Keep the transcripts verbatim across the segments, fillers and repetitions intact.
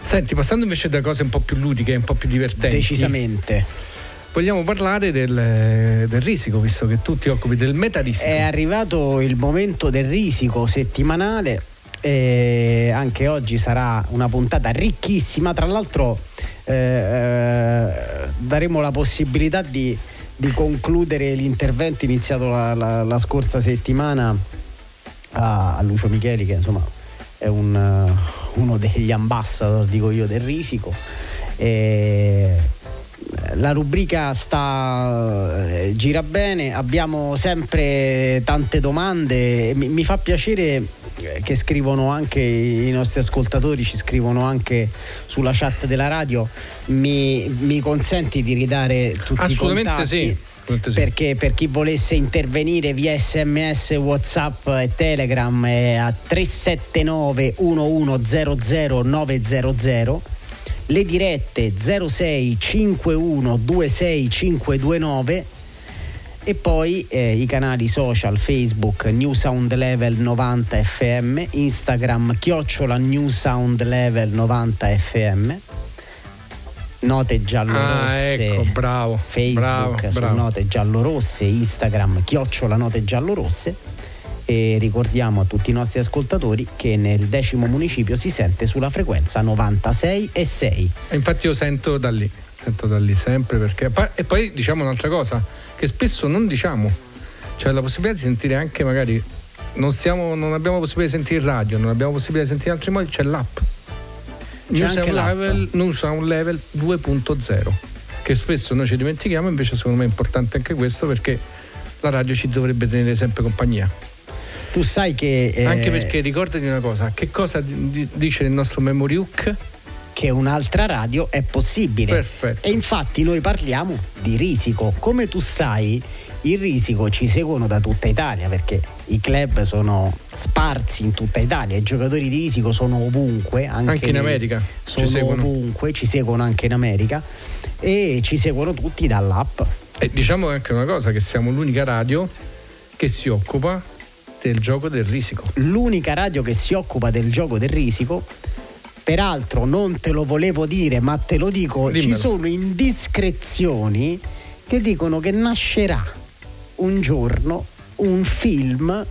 Senti, passando invece da cose un po' più ludiche, un po' più divertenti. Decisamente. Vogliamo parlare del, del risico, visto che tu ti occupi del metarisico. È arrivato il momento del risico settimanale e anche oggi sarà una puntata ricchissima. Tra l'altro eh, eh, daremo la possibilità di, di concludere l'intervento iniziato la, la, la scorsa settimana a, a Lucio Micheli, che insomma è un, uno degli ambassador, dico io, del risico. E la rubrica sta eh, gira bene, abbiamo sempre tante domande. Mi, mi fa piacere che scrivono anche i nostri ascoltatori, ci scrivono anche sulla chat della radio. Mi, mi consenti di ridare tutti i contatti? Sì. Perché per chi volesse intervenire via sms, whatsapp e telegram è a tre sette nove uno uno zero zero nove zero zero, le dirette zero sei cinquantuno ventisei cinque ventinove e poi eh, i canali social Facebook New Sound Level novanta F M, Instagram chiocciola New Sound Level novanta F M, note giallorosse, ah, ecco, bravo, Facebook bravo, su bravo. Note giallorosse, Instagram chiocciola note giallorosse. E ricordiamo a tutti i nostri ascoltatori che nel decimo municipio si sente sulla frequenza novantasei e sei. E infatti io sento da lì, sento da lì sempre, perché e poi diciamo un'altra cosa che spesso non diciamo, cioè la possibilità di sentire anche, magari non stiamo non abbiamo possibilità di sentire il radio, non abbiamo possibilità di sentire in altri modi, c'è l'app. New Sound Level, New Sound Level due punto zero, che spesso noi ci dimentichiamo, invece secondo me è importante anche questo, perché la radio ci dovrebbe tenere sempre compagnia. Tu sai che eh, anche perché ricordati una cosa, che cosa d- dice il nostro Memory Hook? Che un'altra radio è possibile. Perfetto. E infatti noi parliamo di risico. Come tu sai, il risico ci seguono da tutta Italia, perché i club sono sparsi in tutta Italia, i giocatori di risico sono ovunque, anche, anche in America sono ci ovunque, ci seguono anche in America e ci seguono tutti dall'app. E diciamo anche una cosa, che siamo l'unica radio che si occupa del gioco del risico. L'unica radio che si occupa del gioco del risico. Peraltro non te lo volevo dire, ma te lo dico, Dimmelo. Ci sono indiscrezioni che dicono che nascerà un giorno un film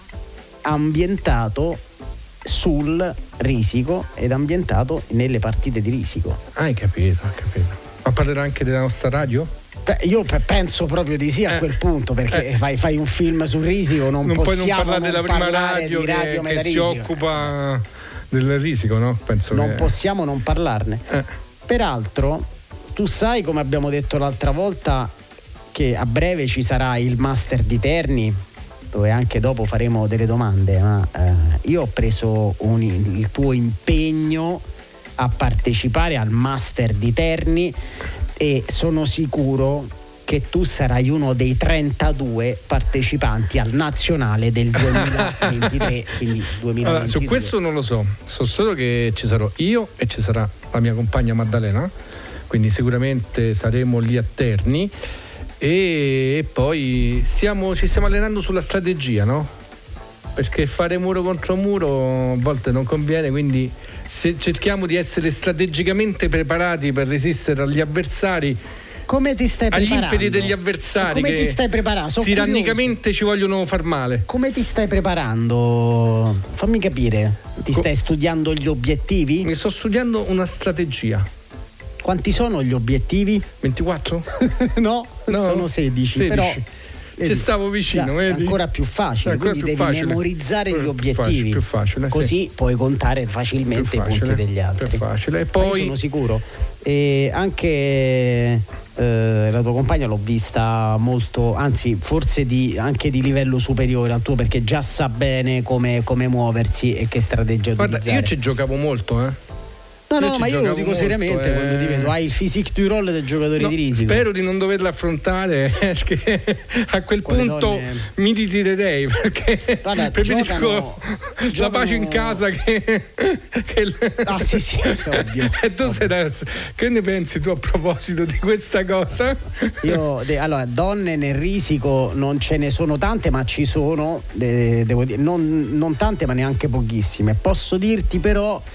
ambientato sul risico ed ambientato nelle partite di risico. Hai capito, hai capito. Ma parlerà anche della nostra radio? Beh, io penso proprio di sì a eh, quel punto, perché eh. fai, fai un film sul risico, non, non possiamo puoi non parlare non della prima parlare radio, di radio che, che si occupa del risico, no? Penso non che... possiamo non parlarne. Eh. Peraltro, tu sai, come abbiamo detto l'altra volta, che a breve ci sarà il Master di Terni, dove anche dopo faremo delle domande, ma eh, io ho preso un, il tuo impegno a partecipare al Master di Terni e sono sicuro che tu sarai uno dei trentadue partecipanti al nazionale del duemilaventitré. Quindi duemilaventidue. Allora, su questo non lo so, so solo che ci sarò io e ci sarà la mia compagna Maddalena, quindi sicuramente saremo lì a Terni. E poi stiamo, ci stiamo allenando sulla strategia, no? Perché fare muro contro muro a volte non conviene, quindi se cerchiamo di essere strategicamente preparati per resistere agli avversari, come ti stai agli preparando? impeti degli avversari, come che ti stai preparando? Sono tirannicamente curioso. Ci vogliono far male. Come ti stai preparando? Fammi capire, ti Co- stai studiando gli obiettivi? Mi sto studiando una strategia. Quanti sono gli obiettivi? ventiquattro? no, no, sono sedici, sedici. Però ci stavo vicino, già, vedi? Ancora più facile, ancora quindi più devi facile. memorizzare più gli obiettivi, più facile, così sì. puoi contare facilmente più facile, i punti degli altri. Più facile. E poi io sono sicuro. E anche eh, la tua compagna l'ho vista molto, anzi forse di, anche di livello superiore al tuo, perché già sa bene come, come muoversi e che strategia Guarda, utilizzare. io ci giocavo molto, eh. No, io no, ma io lo dico molto, seriamente eh... quando ti vedo. Hai il physique du role del giocatore no, di risico. Spero di non doverla affrontare, perché a quel Con punto donne... mi ritirerei, perché Guarda, preferisco giocano, la giocano... pace in casa che, che... Ah sì sì, questo è ovvio. E tu sei da... Che ne pensi tu a proposito di questa cosa? Io de... allora, donne nel risico non ce ne sono tante, ma ci sono, de... devo dire, non, non tante ma neanche pochissime. Posso dirti però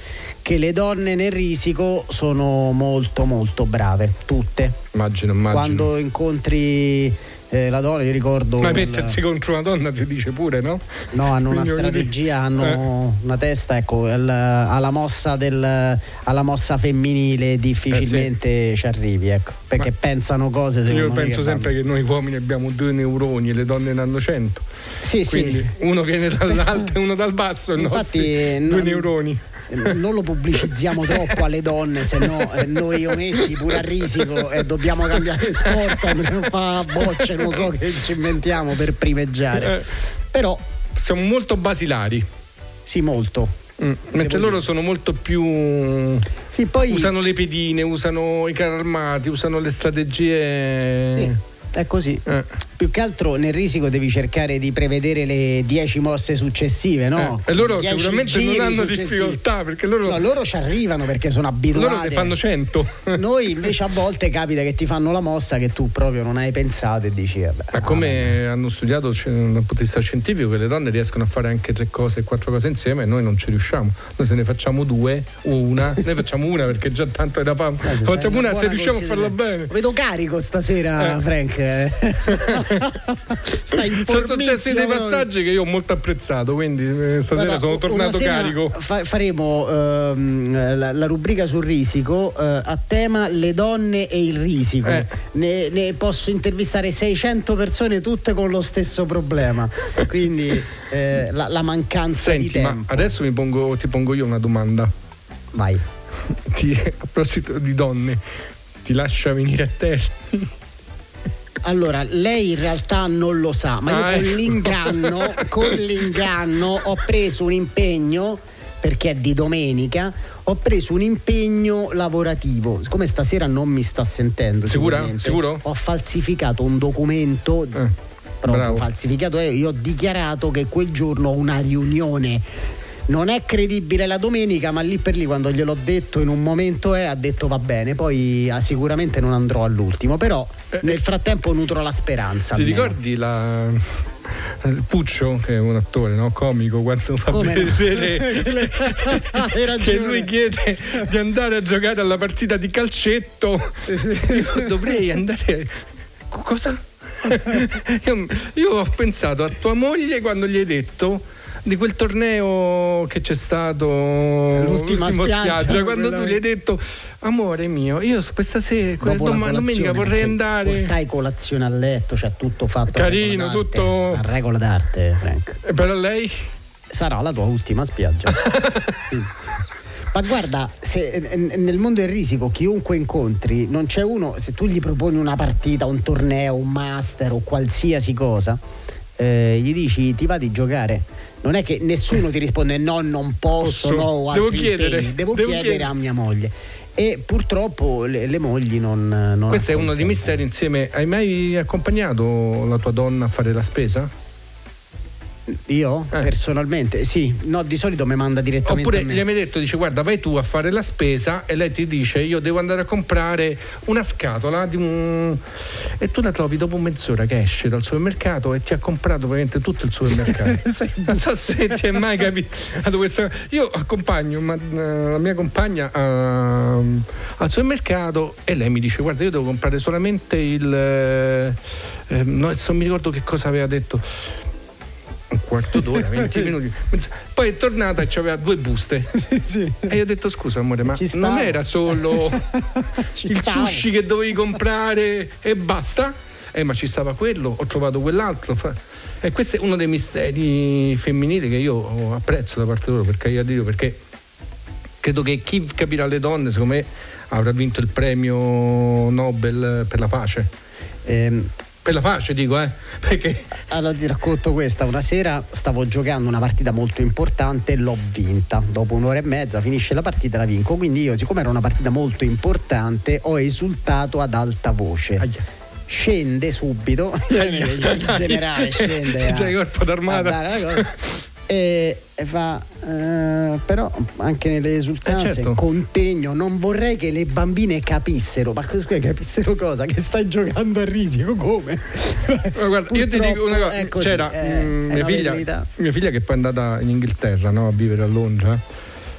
che le donne nel risico sono molto molto brave, tutte. Immagino, immagino. Quando incontri eh, la donna, io ricordo. Ma mettersi il... contro una donna si dice pure, no? No, hanno una Quindi strategia, hanno eh. una testa, ecco, il, alla mossa del alla mossa femminile difficilmente eh sì. ci arrivi, ecco, perché Ma pensano cose secondo io me. Io penso che sempre vanno. che noi uomini abbiamo due neuroni e le donne ne hanno cento. Sì, Quindi sì. uno viene dall'alto e uno dal basso, e infatti due non, neuroni. Non lo pubblicizziamo troppo alle donne, se no eh, noi ometti pure a risico e eh, dobbiamo cambiare sport, andremo a fare bocce, non so che ci inventiamo per primeggiare. Eh, Però siamo molto basilari. Sì, molto. Mm, mentre loro dire. sono molto più sì, poi... usano le pedine, usano i carri armati, usano le strategie. Sì, è così. Eh. Più che altro nel risico devi cercare di prevedere le dieci mosse successive, no? Eh, e loro sicuramente non hanno successivi. difficoltà perché loro. No, loro ci arrivano perché sono abituati. Loro ne fanno cento. Noi invece a volte capita che ti fanno la mossa che tu proprio non hai pensato e dici vabbè. Ma come ah, hanno studiato dal punto di vista scientifico che le donne riescono a fare anche tre cose e quattro cose insieme e noi non ci riusciamo. Noi se ne facciamo due o una, noi facciamo una perché già tanto era fame. Eh, facciamo una se riusciamo a farla bene. Vedo carico stasera, eh. Frank. Sono successi dei passaggi che io ho molto apprezzato, quindi stasera Guarda, sono tornato carico. Fa- faremo ehm, la, la rubrica sul risico eh, a tema le donne e il risico. Eh. Ne, ne posso intervistare seicento persone tutte con lo stesso problema, quindi eh, la, la mancanza Senti, di tempo. Ma adesso mi pongo, ti pongo io una domanda. Vai. Ti, a proposito di donne, ti lascia venire a termine? Allora, lei in realtà non lo sa, ma io ah, con ecco. l'inganno, con l'inganno ho preso un impegno, perché è di domenica, ho preso un impegno lavorativo. Siccome stasera non mi sta sentendo, sicura? Sicuro? Ho falsificato un documento, eh, proprio bravo. falsificato, e io ho dichiarato che quel giorno ho una riunione. Non è credibile la domenica, ma lì per lì quando gliel'ho detto in un momento è, ha detto va bene, poi ah, sicuramente non andrò all'ultimo, però eh, nel frattempo nutro la speranza. Ti almeno. ricordi la il Puccio, che è un attore, no, comico, quando fa Come vedere che lui chiede di andare a giocare alla partita di calcetto? Io dovrei andare cosa? io, io ho pensato a tua moglie quando gli hai detto di quel torneo che c'è stato l'ultima spiaggia, spiaggia quando tu gli hai detto amore mio, io questa sera dom- domenica vorrei andare, portai colazione a letto, c'è tutto fatto carino, tutto a regola d'arte, Frank. E per lei sarà la tua ultima spiaggia. Sì. Ma guarda, se nel mondo del risico chiunque incontri, non c'è uno, se tu gli proponi una partita, un torneo, un master o qualsiasi cosa, eh, gli dici ti va di giocare, non è che nessuno ti risponde no, non posso, posso. no, o devo chiedere, impegni. devo, devo chiedere chiedere a mia moglie. E purtroppo le, le mogli non, non questo è uno dei misteri insieme. Hai mai accompagnato la tua donna a fare la spesa? Io eh. personalmente sì, no, di solito mi manda direttamente. Oppure a me. gli hai mai detto, dice guarda vai tu a fare la spesa e lei ti dice io devo andare a comprare una scatola di un... e tu la trovi dopo mezz'ora che esce dal supermercato e ti ha comprato praticamente tutto il supermercato. Non so se ti è mai capito questa... io accompagno ma, uh, la mia compagna uh, al supermercato e lei mi dice guarda io devo comprare solamente il uh, no, non mi ricordo che cosa aveva detto, un quarto d'ora, venti minuti. Poi è tornata e c'aveva due buste. Sì, sì. E io ho detto scusa amore, ma non era solo il stava. sushi che dovevi comprare e basta? Eh ma ci stava quello, ho trovato quell'altro. E questo è uno dei misteri femminili che io apprezzo da parte loro, per carità di Dio, perché credo che chi capirà le donne secondo me avrà vinto il premio Nobel per la pace. Ehm Per la pace dico, eh, perché... Allora ti racconto questa, una sera stavo giocando una partita molto importante e l'ho vinta, dopo un'ora e mezza finisce la partita e la vinco, quindi io siccome era una partita molto importante ho esultato ad alta voce. Aia. Scende subito, Aia. il generale scende già il corpo d'armata e, e fa uh, però anche nelle esultanze eh certo. contegno, non vorrei che le bambine capissero. Ma scusa, capissero cosa? Che stai giocando a risico, come? Ma guarda, io ti dico una cosa, così, c'era eh, mh, mia figlia verità. mia figlia che poi è andata in Inghilterra, no, a vivere a Londra,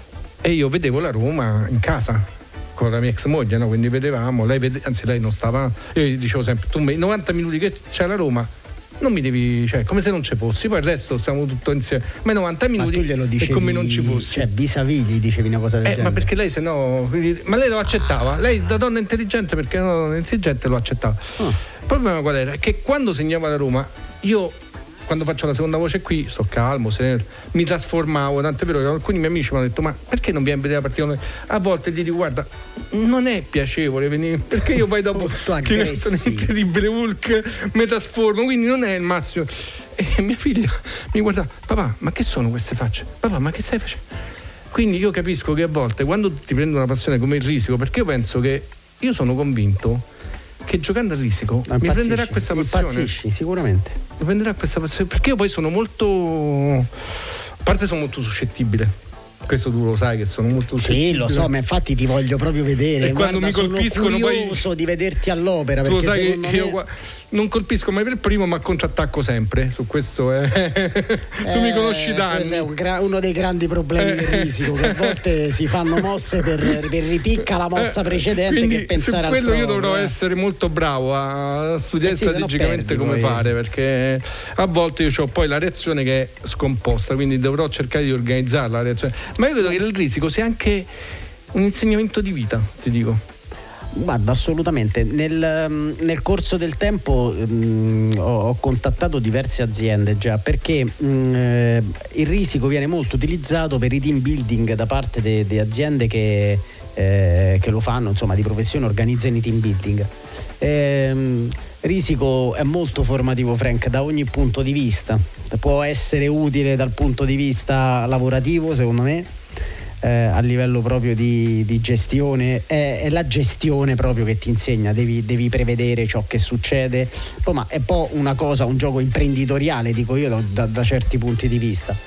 e io vedevo la Roma in casa con la mia ex moglie, no? Quindi vedevamo, lei vede, anzi lei non stava, io gli dicevo sempre, tu i novanta minuti che c'è la Roma non mi devi, cioè come se non ci fossi, poi il resto stiamo tutto insieme, ma i novanta minuti è come non ci fossi, cioè vis-à-vis gli dicevi una cosa del eh, genere. Ma perché lei se no, ma lei lo accettava, lei da donna intelligente, perché da donna intelligente lo accettava. Oh. Il problema qual era? Che quando segnava la Roma io, quando faccio la seconda voce qui, sto calmo, sereno, mi trasformavo, tant'è vero che alcuni miei amici mi hanno detto, ma perché non vieni a vedere la partita? A volte gli dico, guarda, non è piacevole venire, perché io poi dopo che mettono Incredibile Hulk mi trasformo, quindi non è il massimo. E mia figlia mi guarda, papà, ma che sono queste facce? Papà, ma che stai facendo? Quindi io capisco che a volte quando ti prende una passione come il Risico, perché io penso che, io sono convinto che giocando a Risico mi prenderà questa passione. Impazzisci, sicuramente. Mi prenderà questa passione, perché io poi sono molto, a parte sono molto suscettibile. Questo tu lo sai che sono molto suscettibile. Sì, lo so, ma infatti ti voglio proprio vedere. E quando Guarda, mi colpiscono sono curioso poi di vederti all'opera. Tu lo sai che, me... che io non colpisco mai per il primo, ma contrattacco sempre. Su questo è. Tu eh, mi conosci da anni. È un gra- uno dei grandi problemi eh. del Risico, che a volte si fanno mosse per, per ripicca la mossa precedente. Quindi, che pensare su quello al io proprio, dovrò eh. essere molto bravo a studiare eh sì, strategicamente come poi. fare, perché a volte io ho poi la reazione che è scomposta, quindi dovrò cercare di organizzarla la reazione. Ma io credo che il Risico sia anche un insegnamento di vita, ti dico. Guarda, assolutamente. Nel, nel corso del tempo mh, ho, ho contattato diverse aziende già, perché mh, eh, il Risico viene molto utilizzato per i team building da parte delle aziende che, eh, che lo fanno, insomma, di professione, organizzano i team building. Eh, Risico è molto formativo, Frank, da ogni punto di vista. Può essere utile dal punto di vista lavorativo, secondo me. Eh, a livello proprio di, di gestione, è, è la gestione proprio che ti insegna, devi, devi prevedere ciò che succede. Poi, ma è un po' una cosa, un gioco imprenditoriale, dico io, da, da certi punti di vista,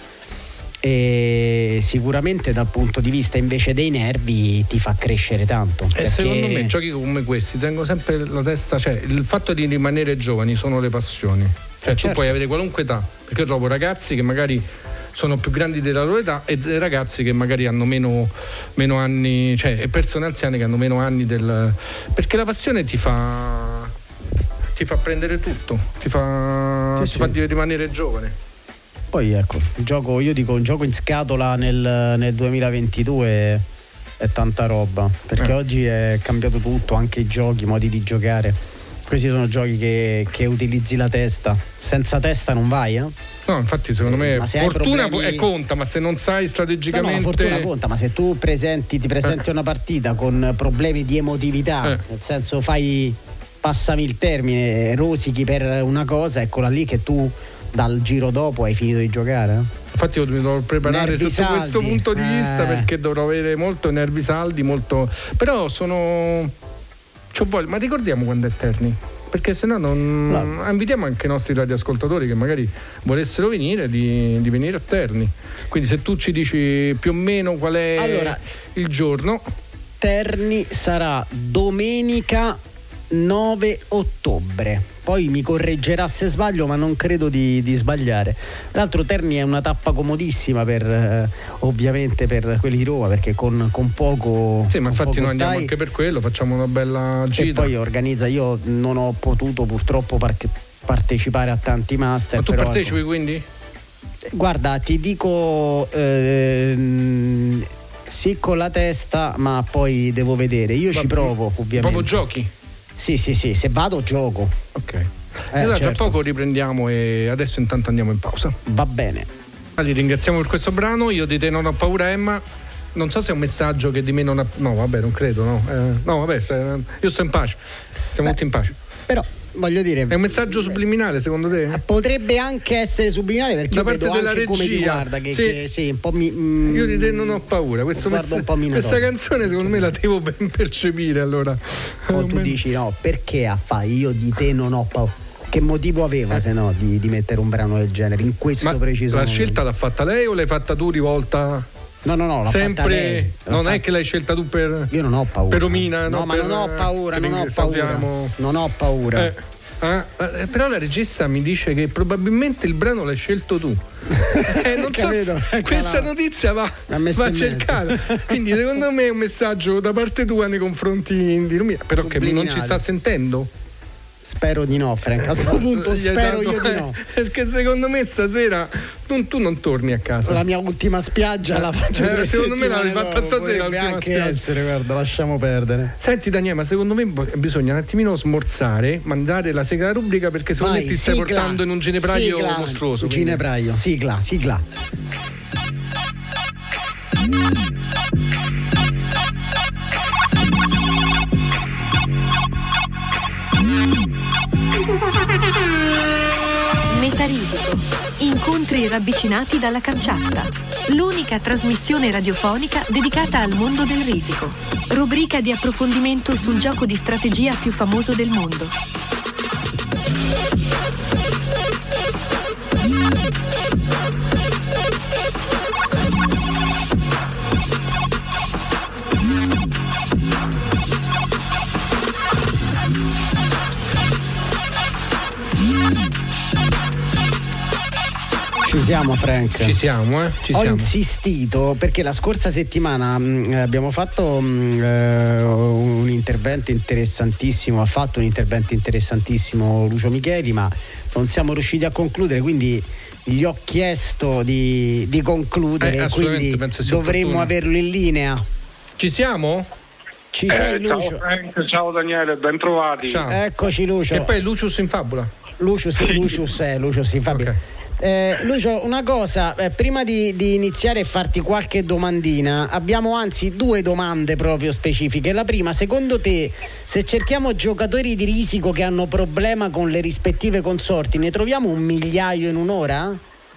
e sicuramente dal punto di vista invece dei nervi ti fa crescere tanto, e perché... secondo me giochi come questi tengo sempre la testa, cioè il fatto di rimanere giovani sono le passioni, cioè eh tu certo. puoi avere qualunque età, perché io trovo ragazzi che magari sono più grandi della loro età e dei ragazzi che magari hanno meno, meno anni, cioè persone anziane che hanno meno anni del, perché la passione ti fa ti fa prendere tutto, ti fa, sì, ti sì. fa rimanere giovane. Poi ecco, il gioco, io dico un gioco in scatola nel, nel duemilaventidue è, è tanta roba, perché eh. oggi è cambiato tutto, anche i giochi, i modi di giocare. Questi sono giochi che, che utilizzi la testa, senza testa non vai, eh? No, infatti secondo me fortuna problemi... conta, ma se non sai strategicamente... No, no, fortuna conta, ma se tu presenti, ti presenti eh. una partita con problemi di emotività, eh. nel senso fai, passami il termine, rosichi per una cosa, eccola lì che tu dal giro dopo hai finito di giocare. Eh? Infatti io mi devo preparare nervi sotto saldi. questo punto di vista, eh. perché dovrò avere molto nervi saldi, molto... Però sono... C'ho voglia, ma ricordiamo quando è Terni? Perché se no non no. invitiamo anche i nostri radioascoltatori che magari volessero venire di, di venire a Terni. Quindi se tu ci dici più o meno qual è allora, il giorno. Terni sarà domenica nove ottobre. Poi mi correggerà se sbaglio, ma non credo di, di sbagliare. Tra l'altro Terni è una tappa comodissima per eh, ovviamente per quelli di Roma, perché con, con poco sì, ma infatti noi andiamo stai, anche per quello, facciamo una bella gita. E poi organizza, io non ho potuto purtroppo par- partecipare a tanti master. Ma tu però, partecipi ecco, quindi? Guarda, ti dico ehm, sì con la testa, ma poi devo vedere. Io ma, ci provo, ovviamente. Proprio giochi? Sì, sì, sì, se vado gioco. Ok. Eh, allora certo. tra poco riprendiamo e adesso intanto andiamo in pausa. Va bene. Allora, ringraziamo per questo brano, Io di te non ho paura, Emma. Non so se è un messaggio che di me non ha... No, vabbè, non credo, no. Eh, no, vabbè, se... io sto in pace. Siamo Beh, tutti in pace. Però voglio dire, è un messaggio subliminale secondo te? Potrebbe anche essere subliminale, perché da io parte vedo della anche regia, come ti guarda che, sì. che sì, un po' mi, mm, Io di te non ho paura. Questo mess- un po' questa canzone secondo me la devo ben percepire, allora. O tu dici no, perché a fa Io di te non ho paura? Che motivo aveva eh. se no di, di mettere un brano del genere in questo Ma preciso la momento? scelta l'ha fatta lei o l'hai fatta tu rivolta? No, no, no, l'ha sempre fatta lei. L'ha non fatta... è che l'hai scelta tu per Io non ho paura. Per Romina, no, no, ma per... non ho paura, non ho paura. Non ho paura. Eh. Ah, eh, però la regista mi dice che probabilmente il brano l'hai scelto tu. Eh, non so Capito? se questa notizia va, Ha messo va in cercata. Quindi secondo me è un messaggio da parte tua nei confronti di Lumia, però che non ci sta sentendo. Spero di no, Frank. A questo punto spero io di no. Perché secondo me stasera non, tu non torni a casa. La mia ultima spiaggia eh, la faccio eh, secondo me l'hai fatta stasera l'ultima anche spiaggia. essere, guarda, lasciamo perdere. Senti Daniele, ma secondo me bisogna un attimino smorzare, mandare la sigla rubrica, perché secondo Vai, me ti stai sigla, portando in un ginepraio sigla, mostruoso. Un ginepraio, sigla, sigla. Metarisico. Incontri ravvicinati dalla canciatta. L'unica trasmissione radiofonica dedicata al mondo del risico. Rubrica di approfondimento sul gioco di strategia più famoso del mondo. Ci siamo, Frank. Ci siamo, eh? Ci Ho siamo. insistito perché la scorsa settimana mh, abbiamo fatto mh, eh, un intervento interessantissimo, ha fatto un intervento interessantissimo Lucio Micheli, ma non siamo riusciti a concludere, quindi gli ho chiesto di, di concludere, eh, quindi dovremmo averlo in linea. Ci siamo? Ci sei, eh, Lucio? Ciao Frank, ciao Daniele, ben trovati. Ciao. Eccoci, Lucio. E poi Lucius in fabula. Lucius, sì. Lucius è Lucius in fabula. Okay. Eh, Lucio, una cosa, eh, prima di, di iniziare e farti qualche domandina, abbiamo anzi due domande proprio specifiche. La prima, secondo te, se cerchiamo giocatori di risico che hanno problema con le rispettive consorti, ne troviamo un migliaio in un'ora?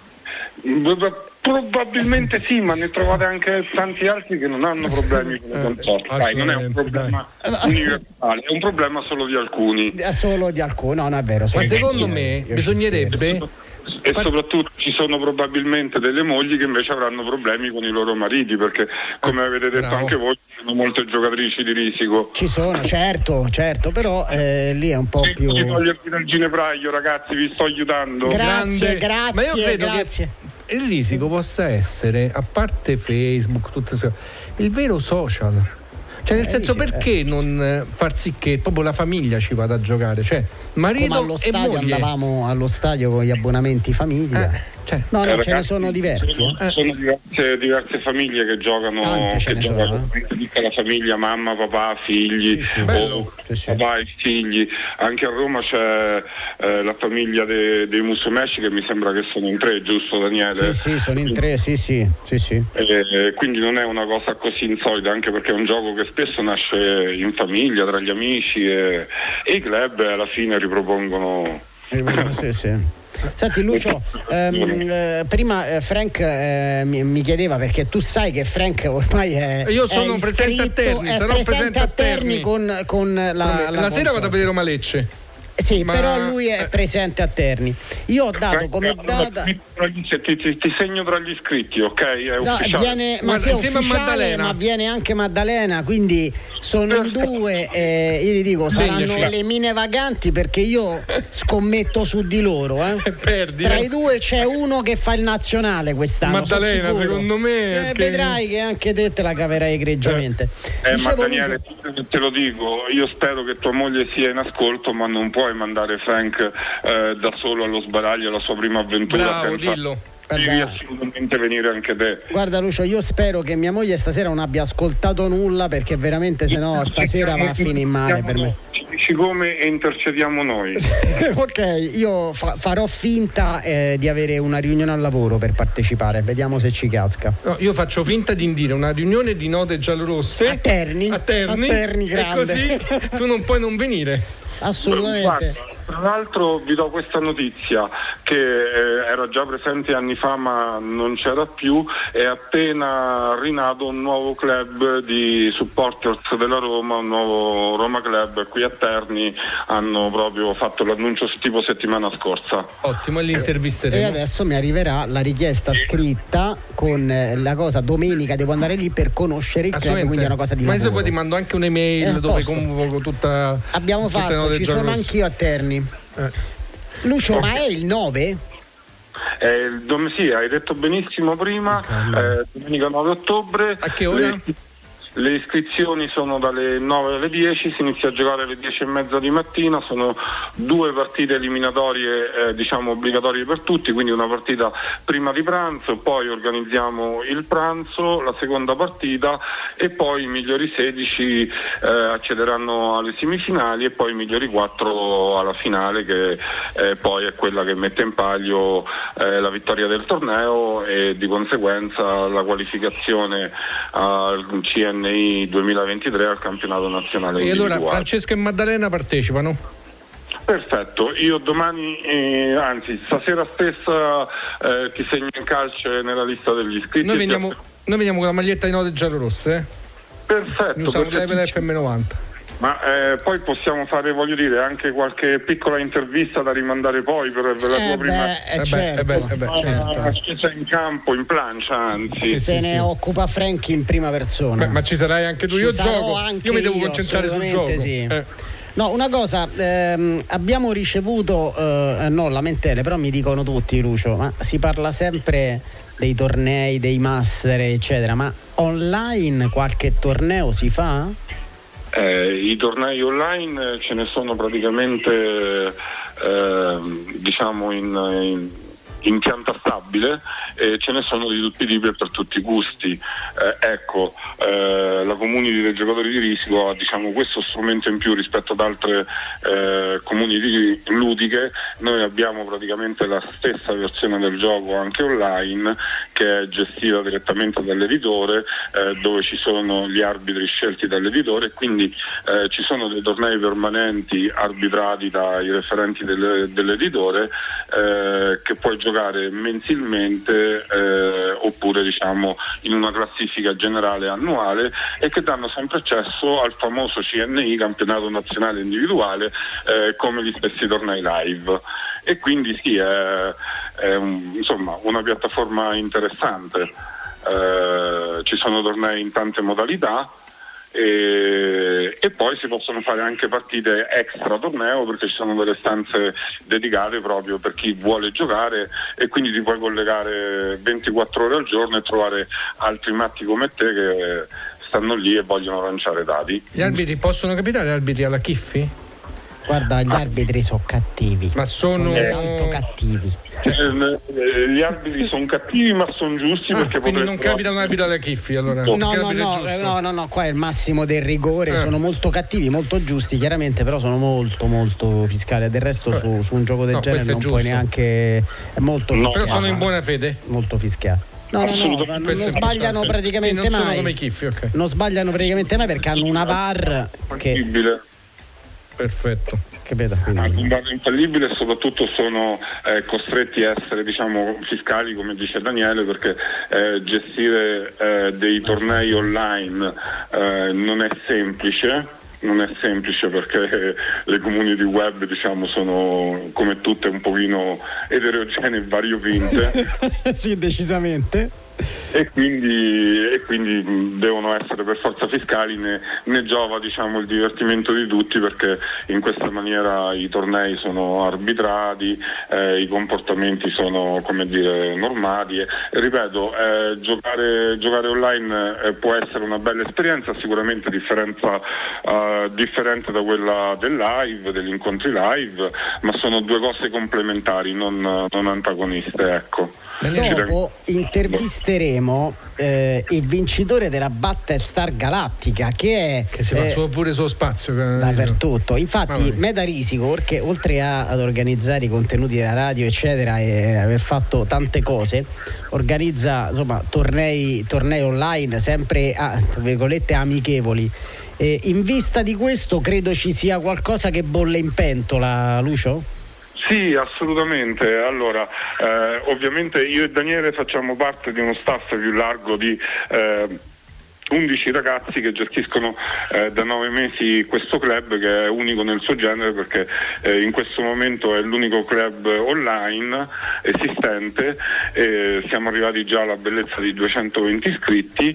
Probabilmente sì, ma ne trovate anche tanti altri che non hanno problemi con le consorti. Dai, non è un problema universale, è un problema solo di alcuni. Solo di alcuni, no, non è vero. Ma secondo me bisognerebbe... E soprattutto ci sono probabilmente delle mogli che invece avranno problemi con i loro mariti, perché come avete detto Bravo. anche voi ci sono molte giocatrici di risico. Ci sono, certo, certo, però eh, lì è un po' sì, più... Di togliervi dal ginepraio, ragazzi, vi sto aiutando. Grazie, Grande. grazie, Ma io credo grazie. che il risico possa essere, a parte Facebook, tutte queste cose, il vero social. Cioè nel eh, senso, dice, perché eh. non far sì che proprio la famiglia ci vada a giocare? Cioè marito come allo e stadio moglie. Andavamo allo stadio con gli abbonamenti famiglia. Eh. Cioè, no, no, eh, ragazzi, ce ne sono diversi. Sono, eh. sono diverse, diverse famiglie che giocano, Tante che giocano sono, eh. tutta la famiglia, mamma, papà, figli, sì, sì, o sì, sì. papà e figli. Anche a Roma c'è eh, la famiglia de, dei Musumeci, che mi sembra che sono in tre, giusto Daniele? Sì, sì, sono in tre, sì, sì, sì, sì. Eh, quindi non è una cosa così insolita, anche perché è un gioco che spesso nasce in famiglia, tra gli amici, e, e i club alla fine ripropongono. Sì, sì. Senti Lucio, ehm, eh, prima eh, Frank eh, mi, mi chiedeva, perché tu sai che Frank ormai è io sono è presente a Terni, è sarò presente presente a a Terni con, con la, la, la sera vado a vedere Roma Lecce. Sì, ma... però lui è presente a Terni. Io ho dato come data. Ti, ti, ti segno tra gli iscritti, ok? È no, viene, ma Guarda, sì, è ufficiale, ma viene anche Maddalena, quindi sono in due. Eh, io ti dico, saranno Segnaci. le mine vaganti, perché io scommetto su di loro. Eh. Perdi, tra eh. i due c'è uno che fa il nazionale quest'anno. Maddalena, secondo me. Eh, perché... Vedrai che anche te te la caverai egregiamente. Eh, ma Daniele, te lo dico, io spero che tua moglie sia in ascolto, ma non puoi mandare Frank eh, da solo allo sbaraglio alla sua prima avventura. Bravo, senza... dillo. Devi assolutamente venire anche te. Guarda Lucio, io spero che mia moglie stasera non abbia ascoltato nulla, perché veramente sennò stasera va a finire male per me. Dici come e intercediamo noi. Ok, io fa- farò finta eh, di avere una riunione al lavoro per partecipare, vediamo se ci casca. No, io faccio finta di indire una riunione di note giallorosse a Terni, a Terni, a Terni grande. E così tu non puoi non venire. Assolutamente. Guarda, tra l'altro vi do questa notizia che eh, era già presente anni fa ma non c'era più. È appena rinato un nuovo club di supporters della Roma, un nuovo Roma Club qui a Terni. Hanno proprio fatto l'annuncio tipo settimana scorsa. Ottimo, e li intervisteremo. E adesso mi arriverà la richiesta scritta con eh, la cosa, domenica devo andare lì per conoscere il club, quindi è una cosa di ma lavoro. io poi ti mando anche un'email eh, dove convoco tutta. Abbiamo fatto, ci sono anch'io a Terni. Eh. Lucio, ma è il nove? Eh, il dom- sì, hai detto benissimo prima, eh, domenica nove ottobre. A che ora? Le, le iscrizioni sono dalle nove alle dieci, si inizia a giocare alle dieci e mezza di mattina, sono due partite eliminatorie eh, diciamo obbligatorie per tutti, quindi una partita prima di pranzo, poi organizziamo il pranzo, la seconda partita e poi i migliori sedici eh, accederanno alle semifinali e poi i migliori quattro alla finale, che eh, poi è quella che mette in palio eh, la vittoria del torneo e di conseguenza la qualificazione al C N I duemilaventitré al campionato nazionale e individuale. allora Francesco e Maddalena partecipano? Perfetto, io domani, eh, anzi stasera stessa eh, ti segno in calce nella lista degli iscritti. Noi veniamo, noi veniamo con la maglietta di note giallorosse, eh? Perfetto. Noi usiamo Level F M novanta. Ma eh, poi possiamo fare, voglio dire, anche qualche piccola intervista da rimandare poi per, per la eh tua beh, prima eh certo, eh beh, eh beh, certo. scesa in campo, in plancia, anzi. Se sì, ne sì. occupa Franchi in prima persona. Beh, ma ci sarai anche tu, Ci io sarò gioco, anche io mi devo io, concentrare sul gioco. sì. Eh. No, una cosa, ehm, abbiamo ricevuto, eh, non lamentele, però mi dicono tutti, Lucio, ma si parla sempre dei tornei, dei master, eccetera, ma online qualche torneo si fa? Eh, I tornei online ce ne sono praticamente eh, diciamo in, in, in pianta stabile e ce ne sono di tutti i tipi e per tutti i gusti. Eh, ecco, eh, la community dei giocatori di risico ha diciamo questo strumento in più rispetto ad altre eh, community ludiche. Noi abbiamo praticamente la stessa versione del gioco anche online, che è gestita direttamente dall'editore, eh, dove ci sono gli arbitri scelti dall'editore, e quindi eh, ci sono dei tornei permanenti arbitrati dai referenti del, dell'editore eh, che puoi giocare mensilmente eh, oppure diciamo in una classifica generale annuale, e che danno sempre accesso al famoso C N I, campionato nazionale individuale, eh, come gli stessi tornei live. E quindi sì, è, è un, insomma una piattaforma interessante. Eh, ci sono tornei in tante modalità e, e poi si possono fare anche partite extra torneo, perché ci sono delle stanze dedicate proprio per chi vuole giocare, e quindi ti puoi collegare ventiquattro ore al giorno e trovare altri matti come te che stanno lì e vogliono lanciare dadi. Gli arbitri possono capitare arbitri alla Chiffi? Guarda, gli arbitri sono cattivi. Ma sono, sono tanto cattivi. Eh, gli arbitri sono cattivi ma sono giusti, ah, perché quindi non capita un arbitro alla Chiffi allora? No, no, no, no, no, no, qua è il massimo del rigore, eh. sono molto cattivi, molto giusti, chiaramente, però sono molto molto fiscali. Del resto eh. su, su un gioco del no, genere non puoi neanche, è molto no, fischiato. Però sono in buona fede? Molto fischiato. No, no, no, non, non sbagliano praticamente non mai. Sono come Chiffi, okay. Non sbagliano praticamente mai, perché hanno una V A R che perfetto. Hanno un bar infallibile e soprattutto sono eh, costretti a essere diciamo fiscali, come dice Daniele, perché eh, gestire eh, dei tornei online eh, non è semplice. Non è semplice perché le community web diciamo sono come tutte un pochino eterogenee e variopinte. Sì, decisamente. E quindi, e quindi devono essere per forza fiscali, ne, ne giova diciamo il divertimento di tutti, perché in questa maniera i tornei sono arbitrati, eh, i comportamenti sono come dire normati e, ripeto, eh, giocare, giocare online eh, può essere una bella esperienza, sicuramente differenza, eh, differente da quella del live, degli incontri live, ma sono due cose complementari, non, non antagoniste, ecco. Dopo intervisteremo eh, il vincitore della Battlestar Galactica, che è che si fa eh, pure il suo spazio dappertutto. Infatti ah, Meta Risico, che oltre a, ad organizzare i contenuti della radio eccetera e aver fatto tante cose, organizza insomma tornei, tornei online sempre a, tra virgolette, amichevoli. E in vista di questo credo ci sia qualcosa che bolle in pentola, Lucio? Sì, assolutamente. Allora, eh, ovviamente io e Daniele facciamo parte di uno staff più largo di eh, undici ragazzi che gestiscono eh, da nove mesi questo club, che è unico nel suo genere, perché eh, in questo momento è l'unico club online esistente, e siamo arrivati già alla bellezza di duecentoventi iscritti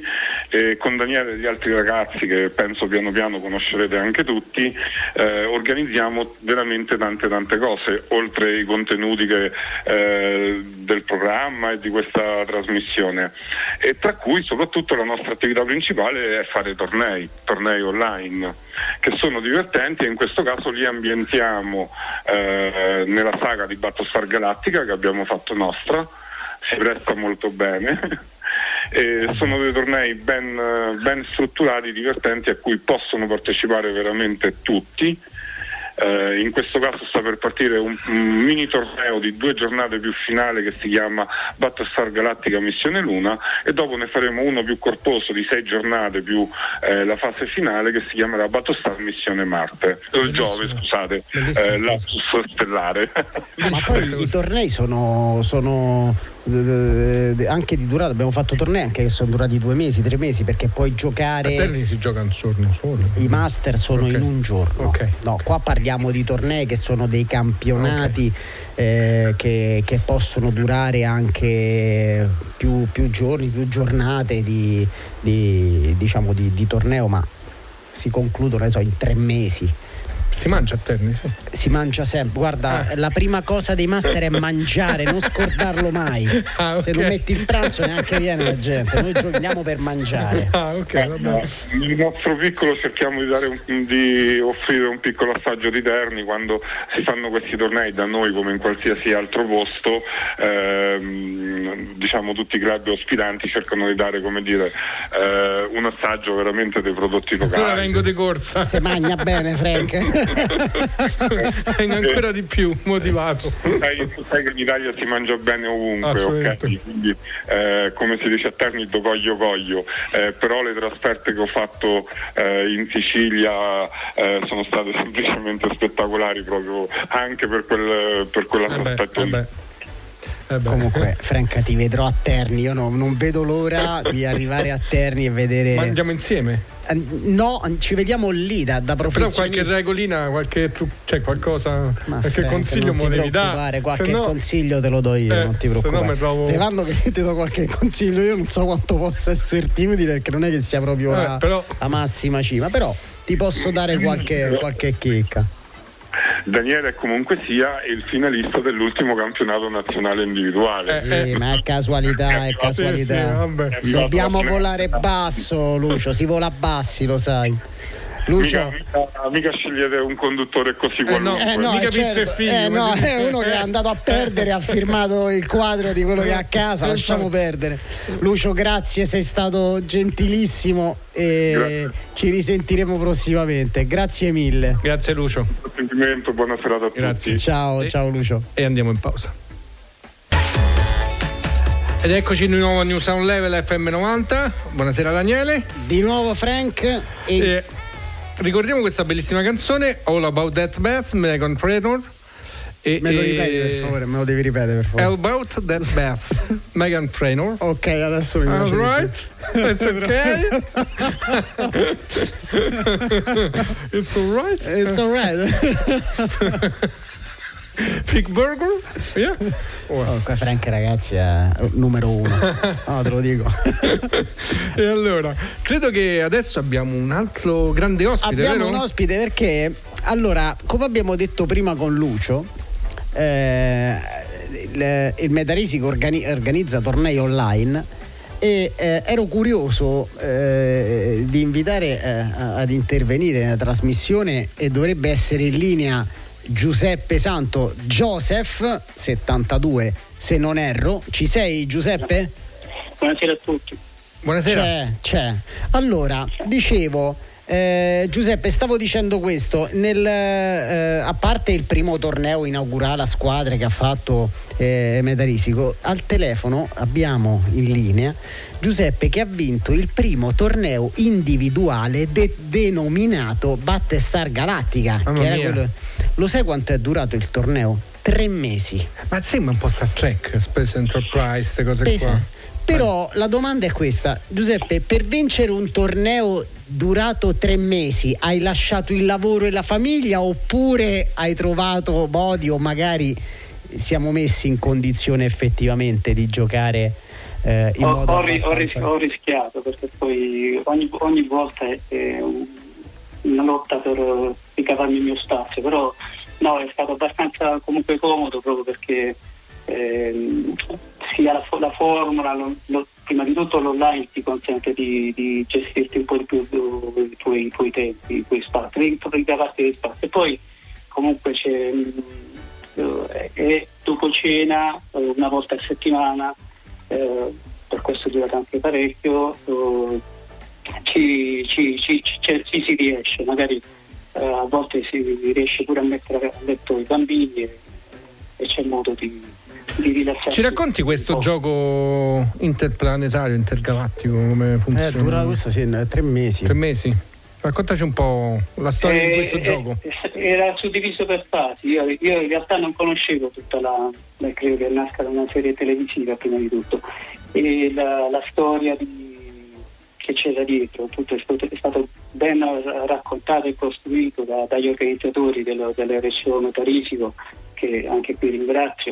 e con Daniele e gli altri ragazzi, che penso piano piano conoscerete anche tutti, eh, organizziamo veramente tante tante cose, oltre ai contenuti che, eh, del programma e di questa trasmissione, e tra cui soprattutto la nostra attività principale è fare tornei, tornei online, che sono divertenti, e in questo caso li ambientiamo eh, nella saga di Battlestar Galactica che abbiamo fatto nostra, si presta molto bene. E sono dei tornei ben, ben strutturati, divertenti, a cui possono partecipare veramente tutti. Eh, in questo caso sta per partire un, un mini torneo di due giornate più finale che si chiama Battlestar Galactica Missione Luna, e dopo ne faremo uno più corposo di sei giornate più eh, la fase finale, che si chiamerà Battlestar Missione Marte, il Giove, scusate, eh, lapsus stellare. Ma poi i tornei sono, sono anche di durata, abbiamo fatto tornei anche che sono durati due mesi, tre mesi, perché puoi giocare. A Terni si gioca un giorno solo. I master sono okay. in un giorno. Okay. No, qua parliamo di tornei che sono dei campionati okay. eh, che, che possono durare anche più, più giorni, più giornate di, di diciamo di, di torneo, ma si concludono, ne so, in tre mesi. Si mangia a Terni, sì. Si mangia sempre, guarda, ah. la prima cosa dei master è mangiare, non scordarlo mai. Ah, okay. Se non metti il pranzo neanche viene la gente, noi giochiamo per mangiare. Ah, okay, vabbè. Nel nostro piccolo cerchiamo di, dare un, di offrire un piccolo assaggio di Terni quando si fanno questi tornei, da noi come in qualsiasi altro posto. Ehm, diciamo tutti i club ospitanti cercano di dare, come dire, eh, un assaggio veramente dei prodotti locali. Ora vengo di corsa. Si mangia bene, Frank. Vengo ancora di più motivato. Tu sai, tu sai che in Italia si mangia bene ovunque, ok? Quindi eh, come si dice a Terni, do coglio coglio, eh, però le trasferte che ho fatto eh, in Sicilia eh, sono state semplicemente spettacolari, proprio anche per quel per quell'aspetto lì. Eh Comunque Franca, ti vedrò a Terni, io no, non vedo l'ora di arrivare a Terni e vedere. Ma andiamo insieme? No, ci vediamo lì da, da professionisti. Però qualche regolina, qualche c'è cioè qualcosa, ma qualche Frank, consiglio me devi dare. Qualche no, consiglio te lo do io, eh, non ti preoccupare. Trovo... Levando che se ti do qualche consiglio, io non so quanto possa essere timidi, perché non è che sia proprio eh, la, però... la massima cima, però ti posso dare qualche, qualche chicca. Daniele comunque sia il finalista dell'ultimo campionato nazionale individuale. Eh, eh, ma è casualità, è casualità. Sì, sì, dobbiamo volare basso, Lucio, si vola bassi, lo sai. Lucio. Mica, mica, mica scegliete un conduttore così qualunque. Eh no, eh no, mica certo, pizza e figli. Eh no, è uno che è andato a perdere, ha firmato il quadro di quello che ha a casa, lasciamo perdere. Lucio, grazie, sei stato gentilissimo e grazie. Ci risentiremo prossimamente. Grazie mille. Grazie Lucio. Sentimento, buona serata a grazie. tutti. Ciao, e, ciao Lucio. E andiamo in pausa. Ed eccoci di nuovo a New Sound Level F M novanta. Buonasera Daniele. Di nuovo Frank e... e... ricordiamo questa bellissima canzone All About That Bass, Meghan Trainor. E, me lo ripeti per favore, me lo devi ripetere per favore. All About That Bass, Meghan Trainor. Ok, adesso mi piace. All right, it's okay. It's alright. It's alright. Big Burger? Yeah. Oh, qua Frank ragazzi è numero uno. No, te lo dico. E allora, credo che adesso abbiamo un altro grande ospite. Abbiamo vero? un ospite perché, allora, come abbiamo detto prima con Lucio, eh, il, il Metarisico organi- organizza tornei online e eh, ero curioso eh, di invitare eh, ad intervenire nella trasmissione, e dovrebbe essere in linea Giuseppe Santo, Joseph settantadue se non erro. Ci sei Giuseppe? Buonasera a tutti. Buonasera. C'è, c'è. Allora, dicevo eh, Giuseppe, stavo dicendo questo nel, eh, a parte il primo torneo inaugurale a squadre che ha fatto eh, Metarisico, al telefono abbiamo in linea Giuseppe che ha vinto il primo torneo individuale de- denominato Battlestar Galactica. Che era quello... Lo sai quanto è durato il torneo? Tre mesi. Ma sembra un po' Star Trek, Space Enterprise, queste cose Space... qua. Però la domanda è questa, Giuseppe, per vincere un torneo durato tre mesi hai lasciato il lavoro e la famiglia, oppure hai trovato modi, o magari siamo messi in condizione effettivamente di giocare eh, in ho, modo ho, ri- ho, ris- abbastanza... ho rischiato, perché poi ogni, ogni volta è, è una lotta per ricavarmi il mio spazio, però no, è stato abbastanza comunque comodo, proprio perché ehm, sia la, la formula, lo, lo, prima di tutto l'online ti consente di, di gestirti un po' di più i tuoi, i tuoi tempi, i tuoi spazi, ricavarti gli spazi, e poi comunque c'è eh, e dopo cena una volta a settimana, eh, per questo dura anche parecchio, eh, ci, ci, ci, ci, ci si riesce, magari eh, a volte si riesce pure a mettere a letto i bambini e, e c'è modo di, di rilassarsi. Ci racconti questo oh. gioco interplanetario, intergalattico, come funziona? Eh, dura questo sì, tre mesi. Tre mesi? Raccontaci un po' la storia eh, di questo eh, gioco. Era suddiviso per fasi. Io, io in realtà non conoscevo tutta la, la credo che nasca da una serie televisiva prima di tutto, e la, la storia di, che c'era dietro, tutto è stato, è stato ben raccontato e costruito da, dagli organizzatori dello, dell'R C O Metarisico, che anche qui ringrazio.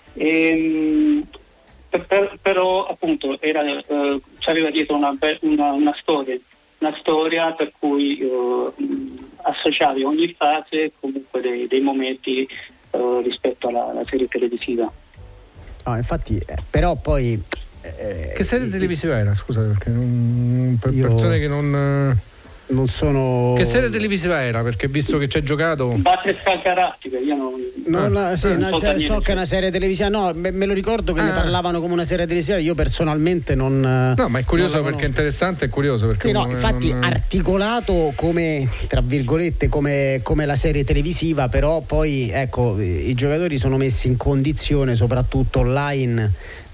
E, per, per, però appunto era, eh, c'aveva dietro una, una, una storia una storia per cui uh, associavi ogni fase comunque dei, dei momenti uh, rispetto alla, alla serie televisiva. No, infatti, eh, però poi eh, che serie televisiva era? Scusate, perché non, per io... persone che non non sono... Che serie televisiva era? Perché visto che ci hai giocato... Battlestar Galactica, io non... non ah, sì, non una, so, so, so che è una serie televisiva, no, me, me lo ricordo che ah. ne parlavano come una serie televisiva, io personalmente non... No, ma è curioso perché è interessante, è curioso perché... Sì, no, infatti non... articolato come, tra virgolette, come, come la serie televisiva, però poi, ecco, i giocatori sono messi in condizione, soprattutto online,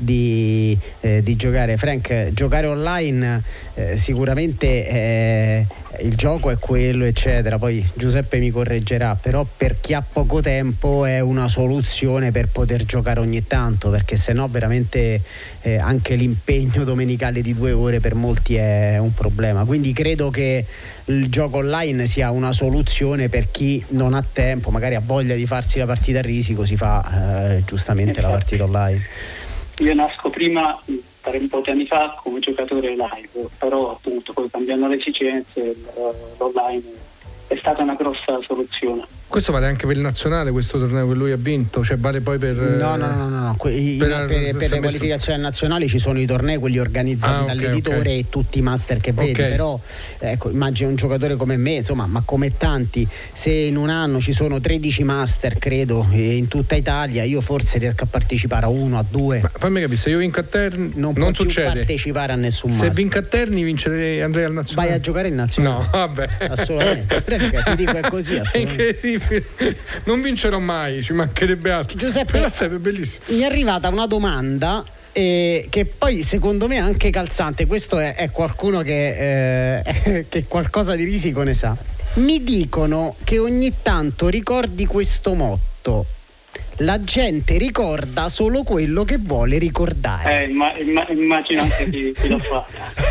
di, eh, di giocare. Frank, giocare online eh, sicuramente eh, il gioco è quello eccetera, poi Giuseppe mi correggerà, però per chi ha poco tempo è una soluzione per poter giocare ogni tanto, perché sennò veramente eh, anche l'impegno domenicale di due ore per molti è un problema, quindi credo che il gioco online sia una soluzione per chi non ha tempo, magari ha voglia di farsi la partita a risico, si fa eh, giustamente la partita online. Io nasco prima, un po' di anni fa, come giocatore live, però appunto poi cambiando le esigenze l'online è stata una grossa soluzione. Questo vale anche per il nazionale, questo torneo che lui ha vinto, cioè vale poi per... No, no, no, no, no. Que- per, per, per le qualificazioni nazionali ci sono i tornei, quelli organizzati ah, okay, dall'editore okay. e tutti i master che vedi, okay. però ecco, immagino un giocatore come me, insomma, ma come tanti, se in un anno ci sono tredici master, credo, in tutta Italia, io forse riesco a partecipare a uno, a due. Ma fammi capire, se io vinco a Terni non, non può succede. partecipare a nessun se master. Se vinco a Terni vincerei, andrei al nazionale. Vai a giocare in nazionale? No, vabbè. Assolutamente. Perché ti dico è così, assolutamente. Non vincerò mai, ci mancherebbe altro. Giuseppe, però sarebbe bellissimo. Mi è arrivata una domanda eh, che poi secondo me è anche calzante. Questo è, è qualcuno che, eh, che qualcosa di risico ne sa. Mi dicono che ogni tanto ricordi questo motto: la gente ricorda solo quello che vuole ricordare. Eh, imma- imma- immagino anche chi, chi lo fa.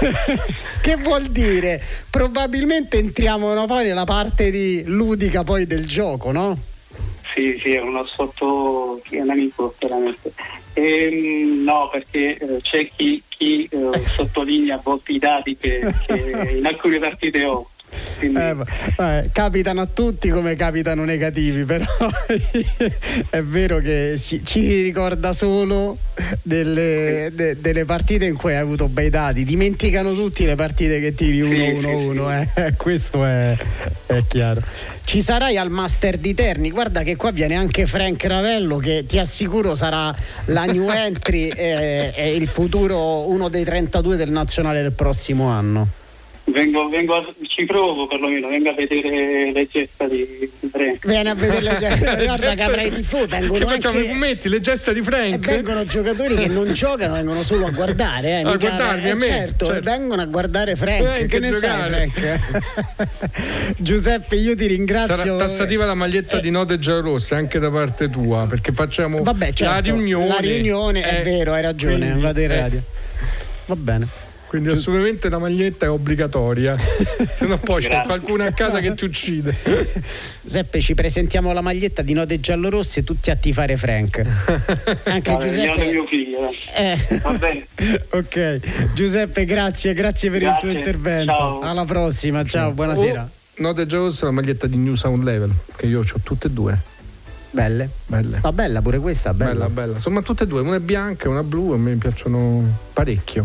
Che vuol dire? Probabilmente entriamo no, poi nella parte di ludica poi del gioco, no? Sì, sì, è uno sotto, è un amico veramente. E, no, perché eh, c'è chi, chi eh, sottolinea a volte i dati che, che in alcune partite ho. Quindi... Eh, eh, capitano a tutti come capitano negativi, però è vero che ci, ci ricorda solo delle, de, delle partite in cui hai avuto bei dati, dimenticano tutti le partite che tiri uno uno uno, eh. Questo è, è chiaro. Ci sarai al Master di Terni, guarda che qua viene anche Frank Ravello, che ti assicuro sarà la new entry e, e il futuro, uno dei trentadue del nazionale del prossimo anno. Vengo, vengo a, ci provo perlomeno, vengo a vedere le gesta di, di Frank. Vieni a vedere le gesta, guarda che avrai tifo, vengono che facciamo anche... i fumetti, le gesta di Frank. E vengono giocatori che non giocano, vengono solo a guardare, eh, a guardarmi, eh, a me, certo, certo, vengono a guardare Frank. Eh, che ne giocare. sai, Frank? Giuseppe, io ti ringrazio. Sarà tassativa la maglietta eh. di note giallorosse anche da parte tua, perché facciamo Vabbè, certo, la riunione. La riunione è, è vero, hai ragione, quindi, vado in eh. radio. Va bene. quindi assolutamente la maglietta è obbligatoria, se no poi Grazie. c'è qualcuno a casa che ti uccide. Giuseppe, ci presentiamo la maglietta di Note Giallorosse, tutti a tifare Frank. Anche No, Giuseppe. mio figlio. Eh. Va bene. Ok, Giuseppe, grazie, grazie per Grazie. il tuo intervento. Ciao. Alla prossima, ciao, buonasera. Oh, Note Giallorosse, la maglietta di New Sound Level, che io ho tutte e due. Belle. Belle. Ma bella pure questa, bella. Bella, bella. Sono tutte e due, una è bianca e una blu, a me piacciono parecchio.